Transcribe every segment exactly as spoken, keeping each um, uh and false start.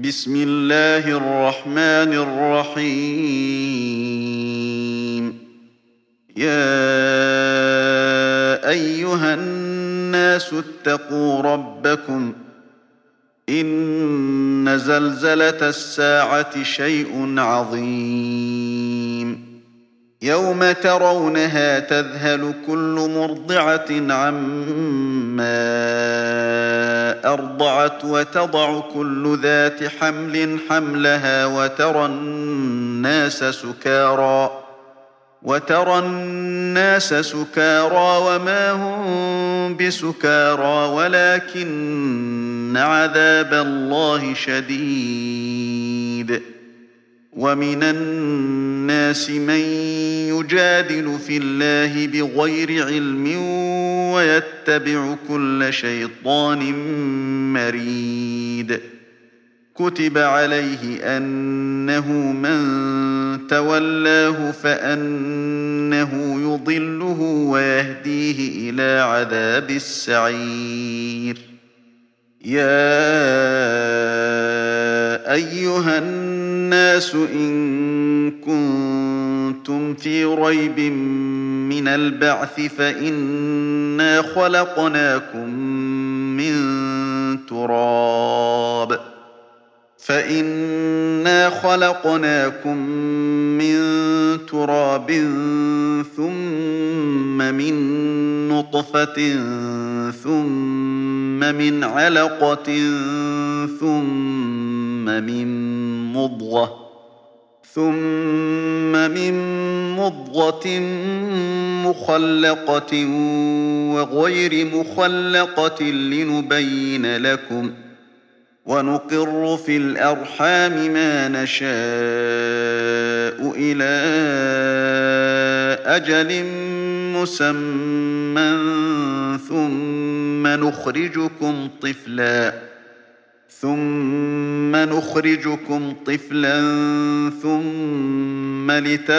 بسم الله الرحمن الرحيم. يا أيها الناس اتقوا ربكم. إن زلزلة الساعة شيء عظيم. يوم ترونها تذهل كل مرضعة عما أرضعت وتضع كل ذات حمل حملها وترى الناس سكارى وترى الناس سكارى وما هم بسكارى ولكن عذاب الله شديد. ومن الناس من يجادل في الله بغير علم ويتبع كل شيطان مريد. كتب عليه أنه من تولاه فأنه يضله ويهديه إلى عذاب السعير. يا أيها الناس إن كنتم في ريب من البعث فإنا خلقناكم من تراب فإنا خلقناكم من تراب ثم من نطفة ثم من علقة ثم من مضغة ثم من مضغة مخلقة وغير مخلقة لنبين لكم. ونقر في الأرحام ما نشاء إلى أجل مسمى ثم نخرجكم طفلا ثم نخرجكم طفلا ثم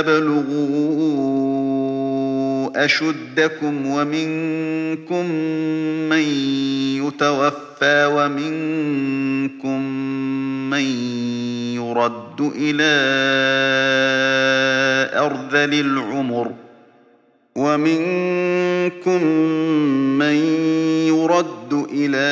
لتبلغوا أشدكم ومنكم من يتوفى ومنكم من يرد إلى أرذل العمر ومنكم من يرد إلى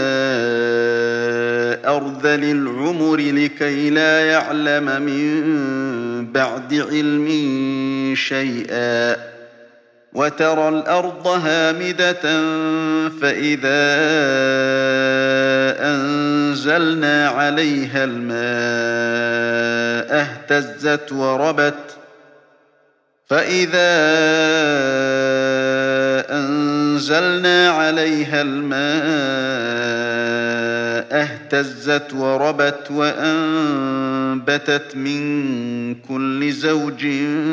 أرذل العمر لكي لا يعلم من بعد علم شيئا. وترى الأرض هامدة فإذا أنزلنا عليها الماء اهتزت وربت فإذا أنزلنا عليها الماء اهتزت وربت وأنبتت من كل زوج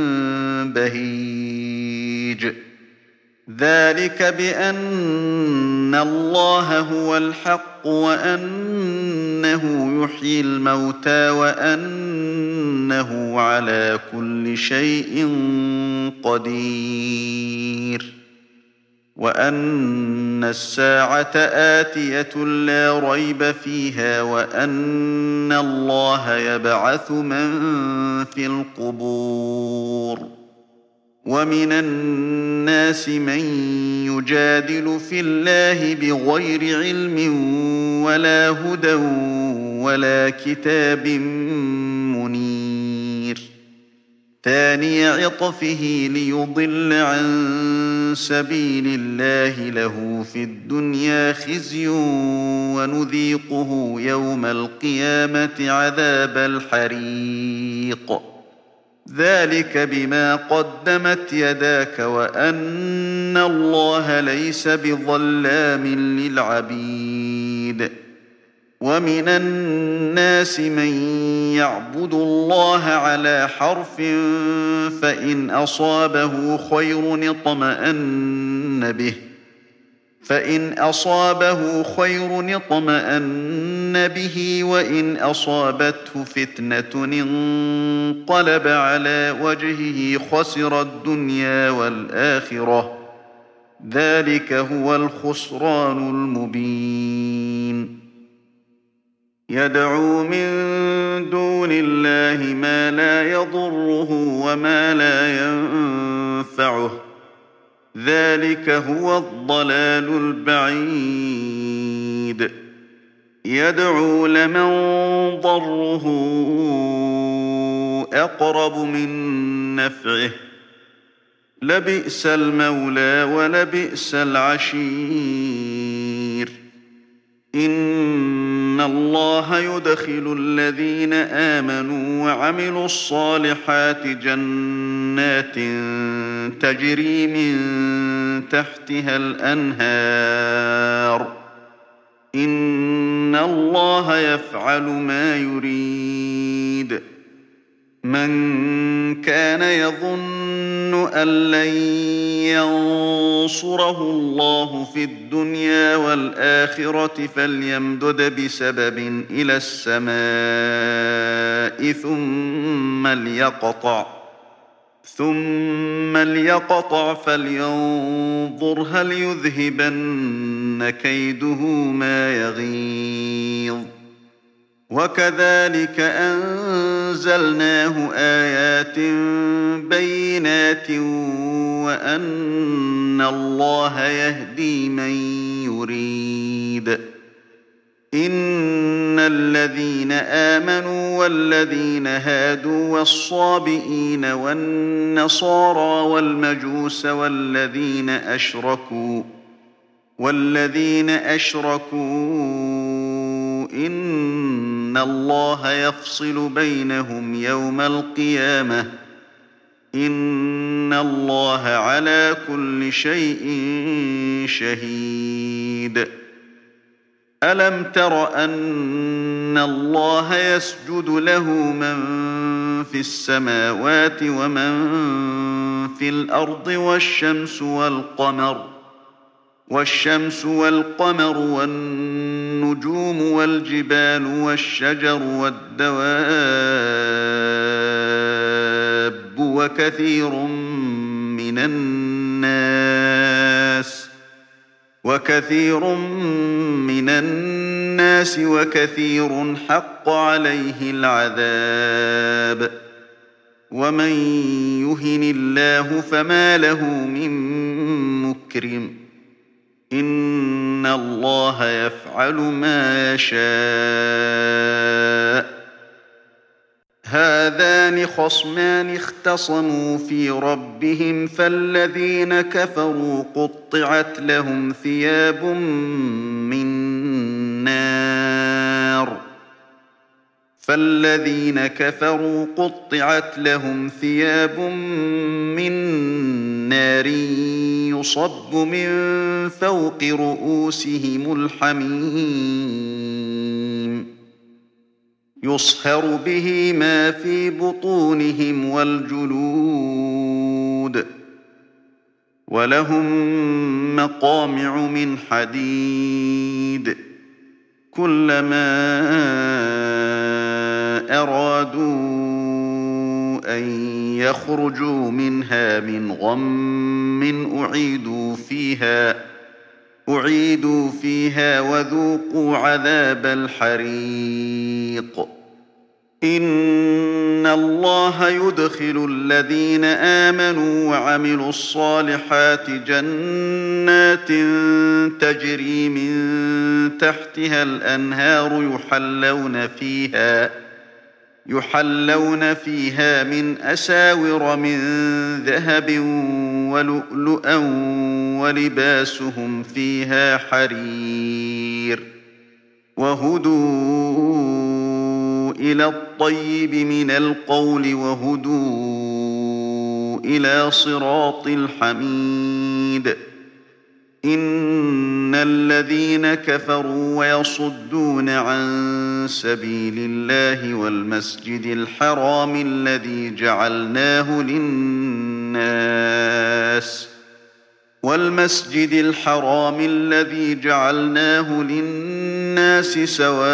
بهيج. ذلك بأن الله هو الحق وأنه يحيي الموتى وأنه على كل شيء قدير. وأن الساعة آتية لا ريب فيها وأن الله يبعث من في القبور. ومن الناس من يجادل في الله بغير علم ولا هدى ولا كتاب منير. ثاني عطفه ليضل عن سبيل الله له في الدنيا خزي ونذيقه يوم القيامة عذاب الحريق. ذلك بما قدمت يداك وأن الله ليس بظلام للعبيد. ومن الناس من يعبد الله على حرف فإن أصابه خير اطمأن به فإن أصابه خير اطمأن به وإن أصابته فتنة انقلب على وجهه خسر الدنيا والآخرة. ذلك هو الخسران المبين. يدعو من دون الله ما لا يضره وما لا ينفعه ذلك هو الضلال البعيد يدعو لمن ضره أقرب من نفعه لبئس المولى ولبئس العشير إن الله يدخل الذين آمنوا وعملوا الصالحات جنات تجري من تحتها الأنهار إن الله يفعل ما يريد من كان يظن أن لن ينصره الله في الدنيا والآخرة فليمدد بسبب إلى السماء ثم ليقطع ثم ليقطع فلينظر هل يذهبن كيده ما يغيظ وكذلك أنزلناه آيات بينات وأن الله يهدي من يريد إن الذين آمنوا والذين هادوا والصابئين والنصارى والمجوس والذين أشركوا والذين أشركوا إن الله يفصل بينهم يوم القيامة إن الله على كل شيء شهيد ألم تر أن الله يسجد له من في السماوات ومن في الأرض والشمس والقمر والشمس والقمر والنجوم والجبال والشجر والدواب وكثير من الناس وكثير من الناس وكثير حق عليه العذاب ومن يهن الله فما له من مكرم إن الله يفعل ما يشاء هذان خصمان اختصموا في ربهم فالذين كفروا قطعت لهم ثياب من نار فالذين كفروا قطعت لهم ثياب من نار يصب من فوق رؤوسهم الحميم يصهر به ما في بطونهم والجلود ولهم مقامع من حديد كلما أرادوا أن يخرجوا منها من غم أعيدوا فيها أعيدوا فيها وذوقوا عذاب الحريق إن الله يدخل الذين آمنوا وعملوا الصالحات جنات تجري من تحتها الأنهار يحلون فيها يحلون فيها من أساور من ذهب ولؤلؤا ولباسهم فيها حرير وهدوا إلى الطيب من القول وهدوا إلى صراط الحميد إن الذين كفروا ويصدون عن سبيل الله والمسجد الحرام الذي جعلناه للناس والمسجد الحرام الذي جعلناه للناس سواء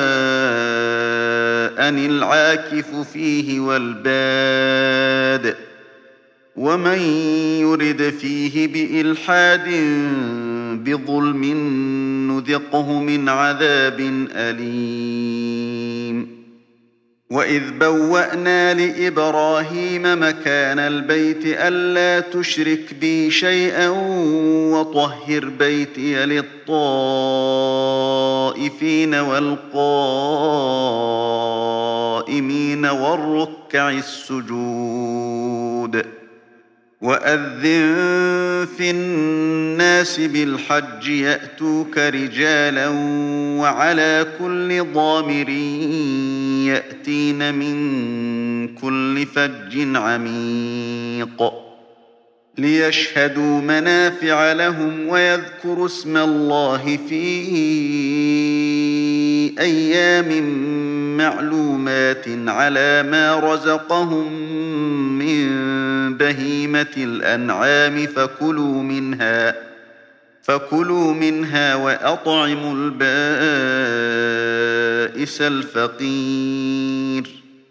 العاكف فيه والباد ومن يرد فيه بإلحاد بظلم نذقه من عذاب أليم وإذ بوأنا لإبراهيم مكان البيت ألا تشرك بي شيئا وطهر بيتي للطائفين والقائمين والركع السجود وأذن في الناس بالحج يأتوك رجالا وعلى كل ضامر يأتين من كل فج عميق ليشهدوا منافع لهم ويذكروا اسم الله في أيام معلومات على ما رزقهم من بهيمة الأنعام فكلوا منها فكلوا منها وأطعموا البائس الفقير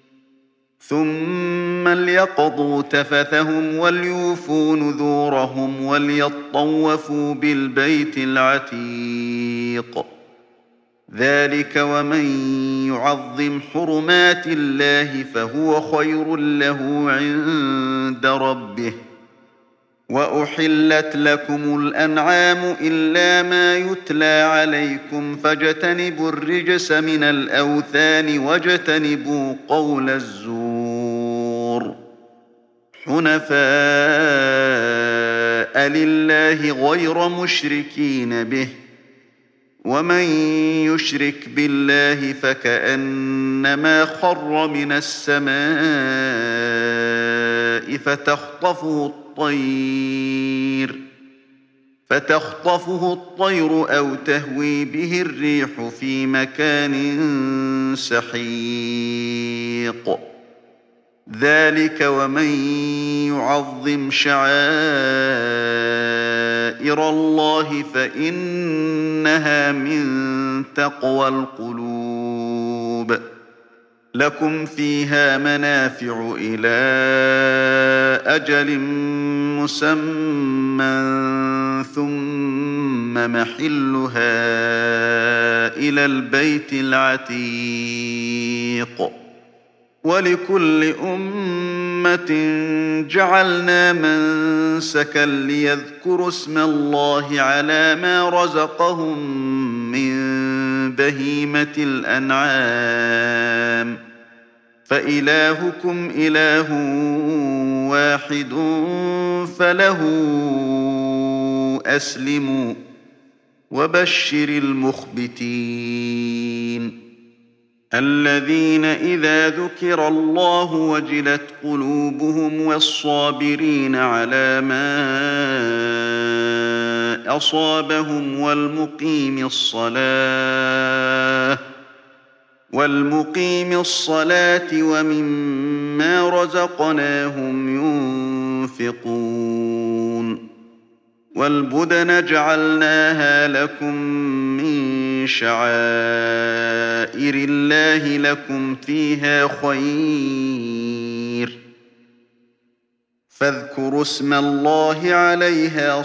ثم ليقضوا تفثهم وليوفوا نذورهم وليطوفوا بالبيت العتيق ذلك ومن يعظم حرمات الله فهو خير له عند ربه وأحلت لكم الأنعام إلا ما يتلى عليكم فاجتنبوا الرجس من الأوثان واجتنبوا قول الزور حنفاء لله غير مشركين به ومن يشرك بالله فكأنما خر من السماء فتخطفه الطير فتخطفه الطير أو تهوي به الريح في مكان سحيق ذلك ومن يعظم شعائر الله فإنها من تقوى القلوب لكم فيها منافع إلى أجل مسمى ثم محلها إلى البيت العتيق ولكل أمة جعلنا منسكا ليذكروا اسم الله على ما رزقهم من بهيمة الأنعام فإلهكم إله واحد فله أسلموا وبشر المخبتين الذين إذا ذكر الله وجلت قلوبهم والصابرين على ما أصابهم والمقيم الصلاة والمقيم الصلاة ومما رزقناهم ينفقون والبدن جعلناها لكم من شعائر الله لكم فيها خير فاذكروا اسم الله عليها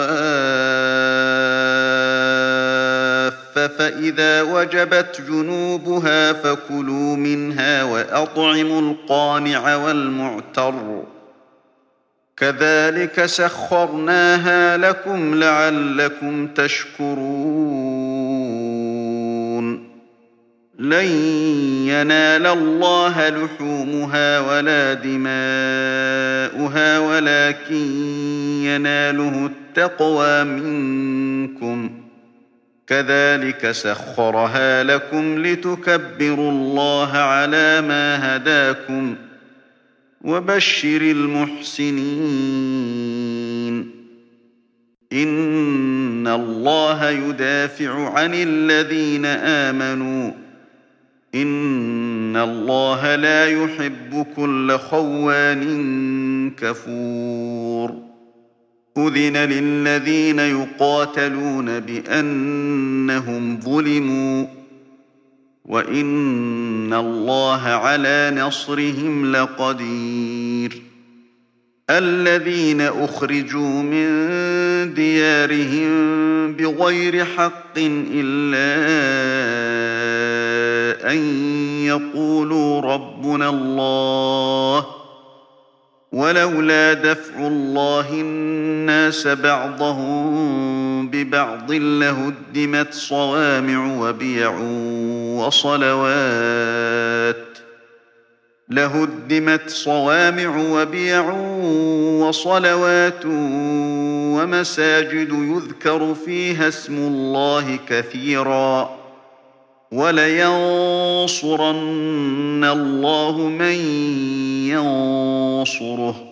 صواف فإذا وجبت جنوبها فكلوا منها وأطعموا القانع والمعتر كذلك سخرناها لكم لعلكم تشكرون لن ينال الله لحومها ولا دماؤها ولكن يناله التقوى منكم كذلك سخرها لكم لتكبروا الله على ما هداكم وبشر المحسنين إن الله يدافع عن الذين آمنوا إن الله لا يحب كل خوان كفور أذن للذين يقاتلون بأنهم ظلموا وإن الله على نصرهم لقدير الذين أخرجوا من ديارهم بغير حق إلا أن يقولوا ربنا الله ولولا دفع الله الناس بعضهم ببعض لهدمت صوامع وبيع وصلوات لهدمت صوامع وبيع وصلوات ومساجد يذكر فيها اسم الله كثيرا ولينصرن الله من ينصره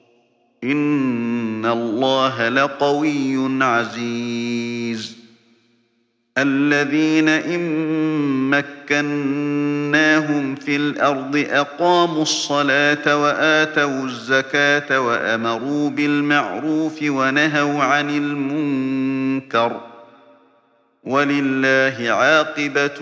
إن الله لقوي عزيز الذين إن مكناهم في الأرض أقاموا الصلاة وآتوا الزكاة وأمروا بالمعروف ونهوا عن المنكر ولله عاقبة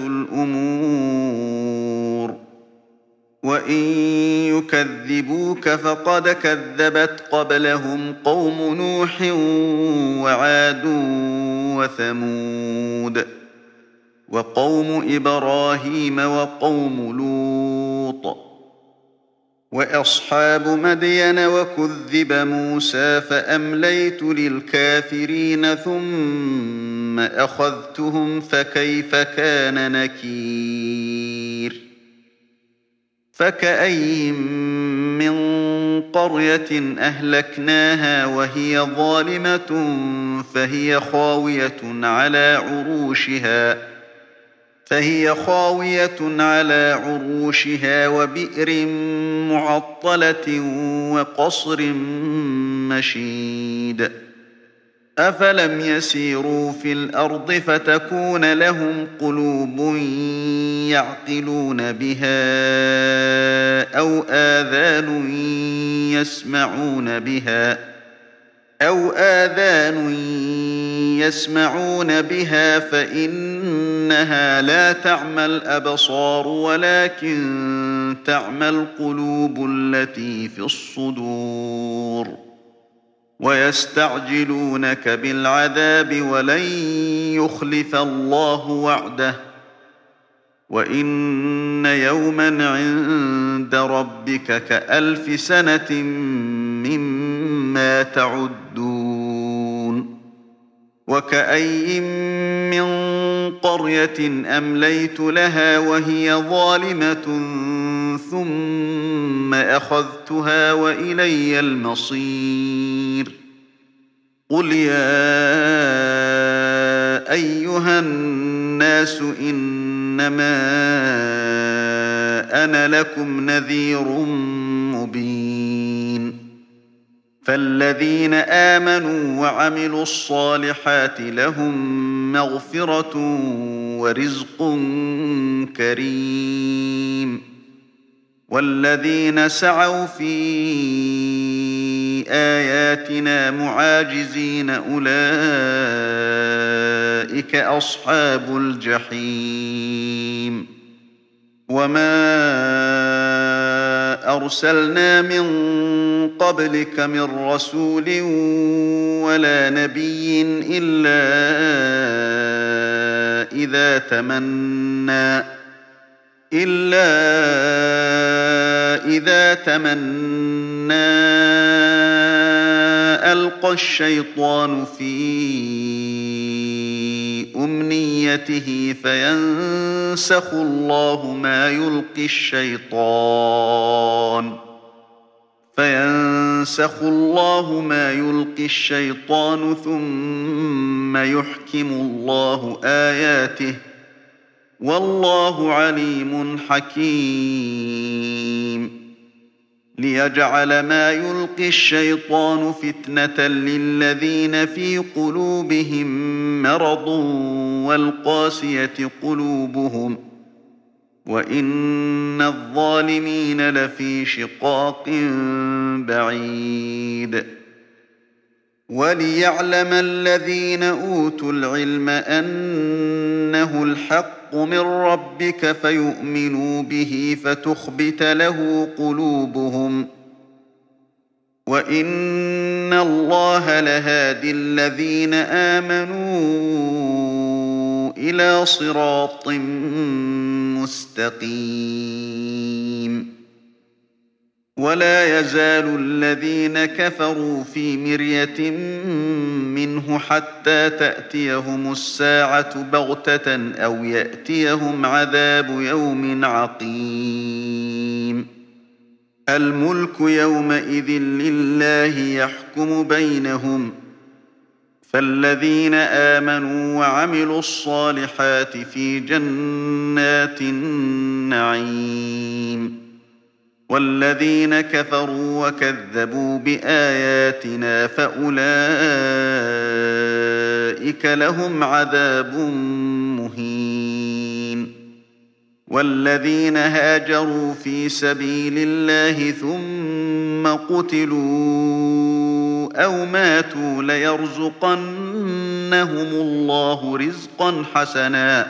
الأمور وإن يكذبوك فقد كذبت قبلهم قوم نوح وعاد وثمود وقوم إبراهيم وقوم لوط وأصحاب مدين وكذب موسى فأمليت للكافرين ثم أخذتهم فكيف كان نكير فكأين من قرية أهلكناها وهي ظالمة فهي خاوية على عروشها فهي خاوية على عروشها وبئر معطلة وقصر مشيد أفلم يسيروا في الأرض فتكون لهم قلوب يعقلون بها أو آذان يسمعون بها أو آذان يسمعون بها فإنها لا تعمى الأبصار ولكن تعمى القلوب التي في الصدور ويستعجلونك بالعذاب ولن يخلف الله وعده وإن يوما عند ربك كألف سنة مما تعدون وكأين من قرية أمليت لها وهي ظالمة ثم أخذتها وإلي المصير قل يا أيها الناس إنما أنا لكم نذير مبين فالذين آمنوا وعملوا الصالحات لهم مغفرة ورزق كريم والذين سعوا في آياتنا معاجزين أولئك أصحاب الجحيم وما أرسلنا من قبلك من رسول ولا نبي إلا إذا تمنى إلا إذا تمنى ألقى الشيطان في أمنيته فينسخ الله ما يلقي الشيطان فينسخ الله ما يلقي الشيطان ثم يحكم الله آياته والله عليم حكيم ليجعل ما يلقي الشيطان فتنة للذين في قلوبهم مرض والقاسية قلوبهم وإن الظالمين لفي شقاق بعيد وليعلم الذين أوتوا العلم أنه الحق من ربك فيؤمنوا به فتخبت له قلوبهم وَإِنَّ اللَّهَ لَهَادٍ الَّذِينَ آمَنُوا إِلَىٰ صِرَاطٍ مُّسْتَقِيمٍ وَلَا يَزَالُ الَّذِينَ كَفَرُوا فِي مِرْيَةٍ مِّنْهُ حَتَّىٰ تَأْتِيَهُمُ السَّاعَةُ بَغْتَةً أَوْ يَأْتِيَهُمْ عَذَابُ يَوْمٍ عَقِيمٍ الْمُلْكُ يَوْمَئِذٍ لِّلَّهِ يَحْكُمُ بَيْنَهُمْ ۚ فَالَّذِينَ آمَنُوا وَعَمِلُوا الصَّالِحَاتِ فِي جَنَّاتِ النَّعِيمِ وَالَّذِينَ كَفَرُوا وَكَذَّبُوا بِآيَاتِنَا فَأُولَٰئِكَ لَهُمْ عَذَابٌ مُّهِينٌ وَالَّذِينَ هَاجَرُوا فِي سَبِيلِ اللَّهِ ثُمَّ قُتِلُوا أَوْ مَاتُوا لَيَرْزُقَنَّهُمُ اللَّهُ رِزْقًا حَسَنًا ۚ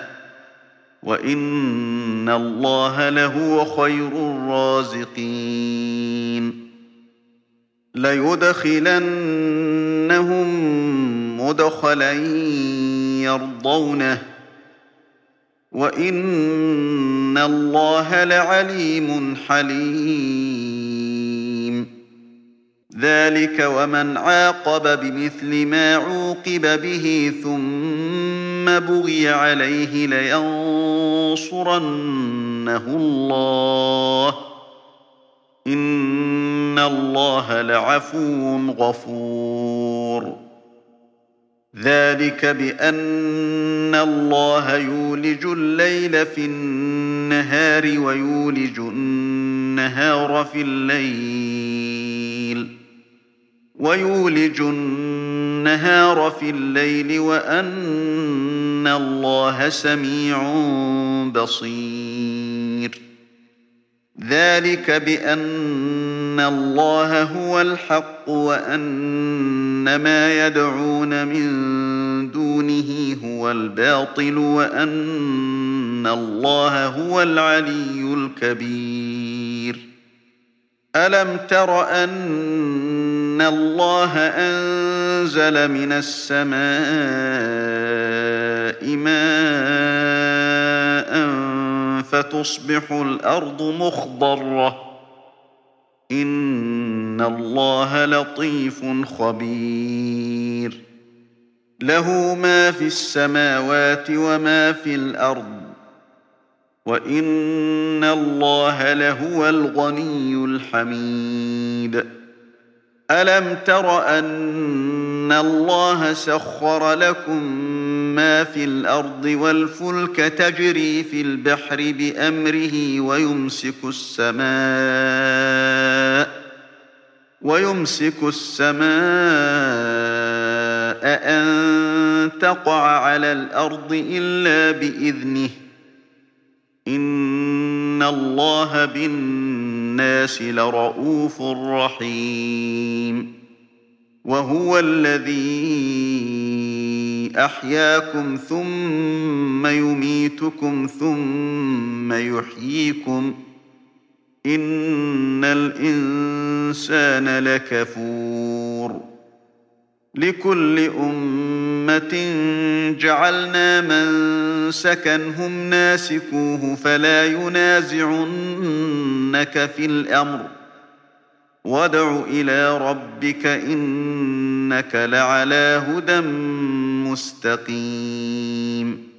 وَإِنَّ اللَّهَ لَهُوَ خَيْرُ الرَّازِقِينَ لَيُدْخِلَنَّهُم مُّدْخَلًا يَرْضَوْنَهُ ۗ وَإِنَّ اللَّهَ لَعَلِيمٌ حَلِيمٌ ذَٰلِكَ وَمَنْ عَاقَبَ بِمِثْلِ مَا عُوقِبَ بِهِ ثُمَّ بُغِيَ عَلَيْهِ لَيَنصُرَنَّهُ اللَّهُ ۗ إِنَّ اللَّهَ لَعَفُوٌّ غَفُورٌ ذَٰلِكَ بِأَنَّ اللَّهَ يُولِجُ اللَّيْلَ فِي النَّهَارِ وَيُولِجُ النَّهَارَ فِي اللَّيْلِ وَيُولِجُ النَّهَارَ فِي اللَّيْلِ وَأَنَّ اللَّهَ سَمِيعٌ بَصِيرٌ ذَٰلِكَ بِأَنَّ اللَّهَ هُوَ الْحَقُّ وَأَنَّ مَا يَدْعُونَ مِن دُونِهِ هُوَ الْبَاطِلُ وَأَنَّ اللَّهَ هُوَ الْعَلِيُّ الْكَبِيرُ أَلَمْ تَرَ أَنَّ اللَّهَ أَنزَلَ مِنَ السَّمَاءِ مَاءً فَتُصْبِحُ الْأَرْضُ مُخْضَرَّةً ۗ إِنَّ اللَّهَ لَطِيفٌ خَبِيرٌ لَّهُ مَا فِي السَّمَاوَاتِ وَمَا فِي الْأَرْضِ ۗ وَإِنَّ اللَّهَ لَهُوَ الْغَنِيُّ الْحَمِيدُ أَلَمْ تَرَ أَنَّ اللَّهَ سَخَّرَ لَكُم مَّا فِي الْأَرْضِ وَالْفُلْكَ تَجْرِي فِي الْبَحْرِ بِأَمْرِهِ وَيُمْسِكُ السَّمَاءَ وَيُمْسِكُ السَّمَاءَ أَن تَقَعَ عَلَى الْأَرْضِ إِلَّا بِإِذْنِهِ ۗ إِنَّ اللَّهَ بِالنَّاسِ لَرَءُوفٌ رَّحِيمٌ وَهُوَ الَّذِي أَحْيَاكُمْ ثُمَّ يُمِيتُكُمْ ثُمَّ يُحْيِيكُمْ ۗ إِنَّ الْإِنسَانَ لَكَفُورٌ لِكُلِّ أُمَّةٍ جَعَلْنَا مَنسَكًا هُمْ نَاسِكُوهُ فَلَا يُنَازِعُنَّكَ فِي الْأَمْرِ ۚ وَادْعُ إِلَىٰ رَبِّكَ إِنَّكَ لَعَلَىٰ هُدًى مُّسْتَقِيمٍ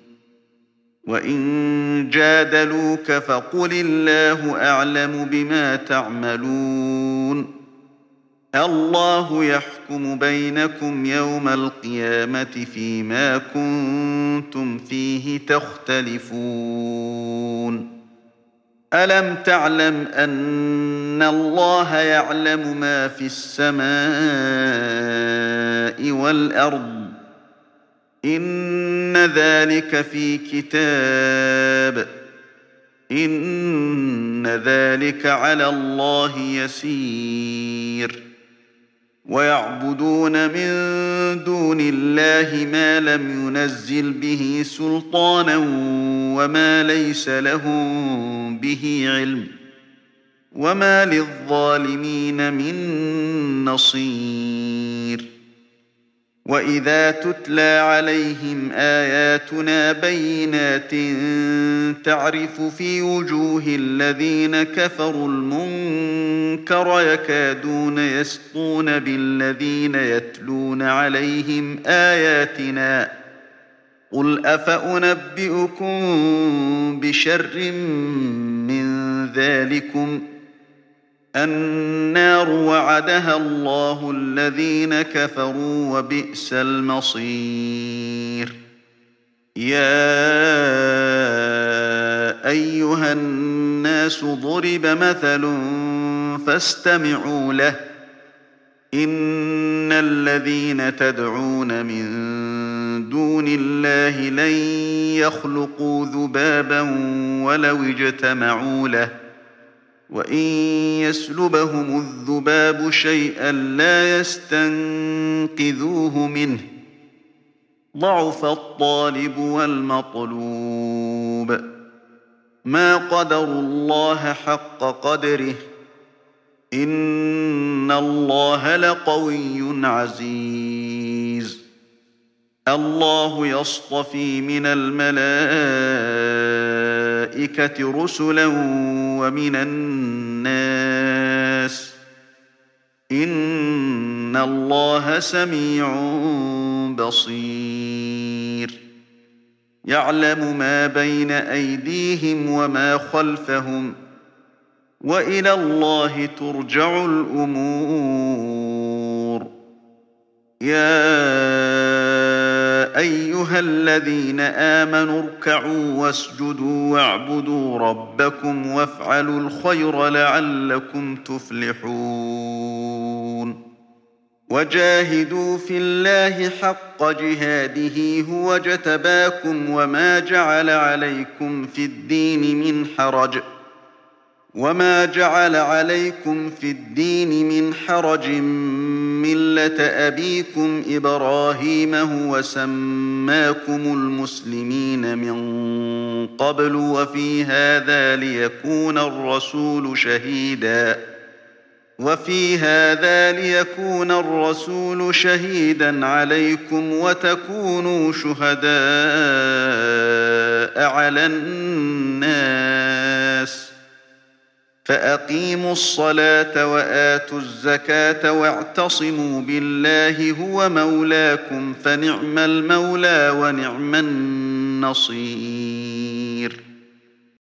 وَإِن جَادَلُوكَ فَقُلِ اللَّهُ أَعْلَمُ بِمَا تَعْمَلُونَ اللَّهُ يَحْكُمُ بَيْنَكُمْ يَوْمَ الْقِيَامَةِ فِيمَا كُنتُمْ فِيهِ تَخْتَلِفُونَ أَلَمْ تَعْلَمْ أَنَّ اللَّهَ يَعْلَمُ مَا فِي السَّمَاءِ وَالْأَرْضِ ۗ إِنَّ ذَٰلِكَ فِي كِتَابٍ ۚ إِنَّ ذَٰلِكَ عَلَى اللَّهِ يَسِيرٌ وَيَعْبُدُونَ مِن دُونِ اللَّهِ مَا لَمْ يُنَزِّلْ بِهِ سُلْطَانًا وَمَا لَيْسَ لَهُم بِهِ عِلْمٌ وما للظالمين من نصير وإذا تتلى عليهم آياتنا بينات تعرف في وجوه الذين كفروا المنكر يكادون يسطون بالذين يتلون عليهم آياتنا قل أفأنبئكم بشر من ذلكم النار وعدها الله الذين كفروا وبئس المصير يا أيها الناس ضرب مثل فاستمعوا له إن الذين تدعون من دون الله لن يخلقوا ذبابا ولو اجتمعوا له وإن يسلبهم الذباب شيئا لا يستنقذوه منه ضعف الطالب والمطلوب ما قدروا الله حق قدره إن الله لقوي عزيز الله يصطفي من الملائكة رسلا ومن الناس إن الله سميع بصير يعلم ما بين أيديهم وما خلفهم وإلى الله ترجع الأمور يا أيها الذين آمنوا اركعوا واسجدوا واعبدوا ربكم وافعلوا الخير لعلكم تفلحون وجاهدوا في الله حق جهاده هو اجتباكم وما جعل عليكم في الدين من حرج وما جعل عليكم في الدين من حرج ملة أبيكم إبراهيم هو سماكم المسلمين من قبل وفي هذا ليكون الرسول شهيدا وفي هذا ليكون الرسول شهيدا عليكم وتكونوا شهداء على الناس فأقيموا الصلاة وآتوا الزكاة واعتصموا بالله هو مولاكم فنعم المولى ونعم النصير